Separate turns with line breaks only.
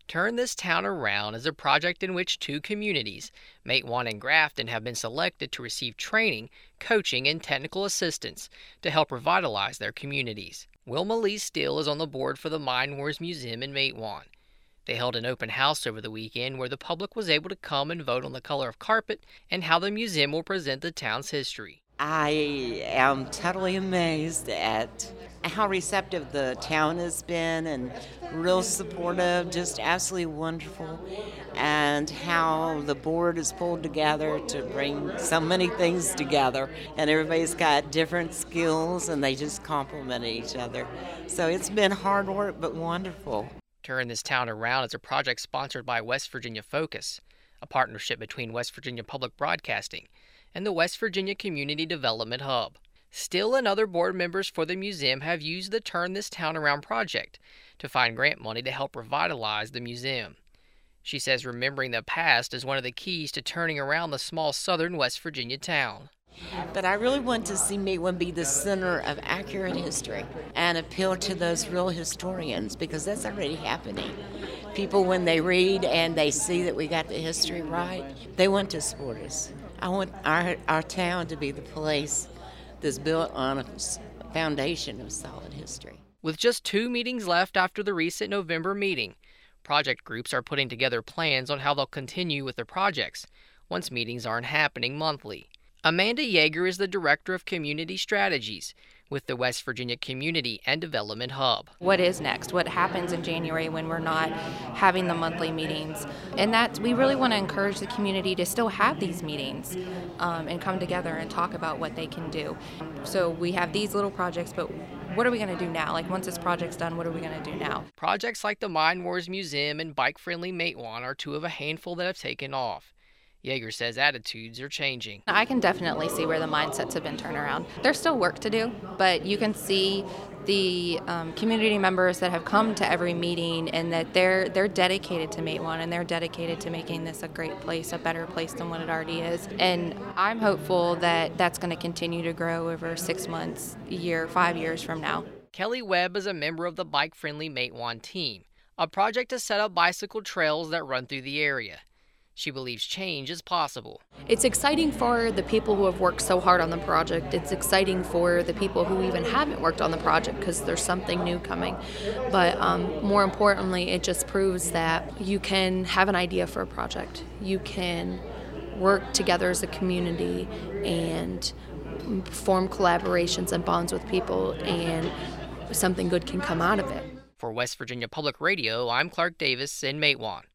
Turn This Town Around is a project in which two communities, Matewan and Grafton, have been selected to receive training, coaching, and technical assistance to help revitalize their communities. Wilma Lee Steele is on the board for the Mine Wars Museum in Matewan. They held an open house over the weekend where the public was able to come and vote on the color of carpet and how the museum will present the town's history.
I am totally amazed at how receptive the town has been and real supportive, just absolutely wonderful, and how the board is pulled together to bring so many things together, and everybody's got different skills and they just complement each other. So it's been hard work but wonderful.
Turn This Town Around is a project sponsored by West Virginia Focus, a partnership between West Virginia Public Broadcasting and the West Virginia Community Development Hub. Steele and other board members for the museum have used the Turn This Town Around project to find grant money to help revitalize the museum. She says remembering the past is one of the keys to turning around the small southern West Virginia town.
But I really want to see Matewan be the center of accurate history and appeal to those real historians, because that's already happening. People, when they read and they see that we got the history right, they want to support us. I want our town to be the place that's built on a foundation of solid history.
With just 2 meetings left after the recent November meeting, project groups are putting together plans on how they'll continue with their projects once meetings aren't happening monthly. Amanda Yeager is the Director of Community Strategies with the West Virginia Community and Development Hub.
What is next? What happens in January when we're not having the monthly meetings? And that we really want to encourage the community to still have these meetings and come together and talk about what they can do. So we have these little projects, but what are we going to do now? Like once this project's done, what are we going to do now?
Projects like the Mine Wars Museum and Bike Friendly Matewan are two of a handful that have taken off. Yeager says attitudes are changing.
I can definitely see where the mindsets have been turned around. There's still work to do, but you can see the community members that have come to every meeting and that they're dedicated to Matewan and they're dedicated to making this a great place, a better place than what it already is. And I'm hopeful that that's going to continue to grow over 6 months, a year, 5 years from now.
Kelly Webb is a member of the Bike Friendly Matewan team, a project to set up bicycle trails that run through the area. She believes change is possible.
It's exciting for the people who have worked so hard on the project. It's exciting for the people who even haven't worked on the project because there's something new coming. But more importantly, it just proves that you can have an idea for a project. You can work together as a community and form collaborations and bonds with people, and something good can come out of it.
For West Virginia Public Radio, I'm Clark Davis in Matewan.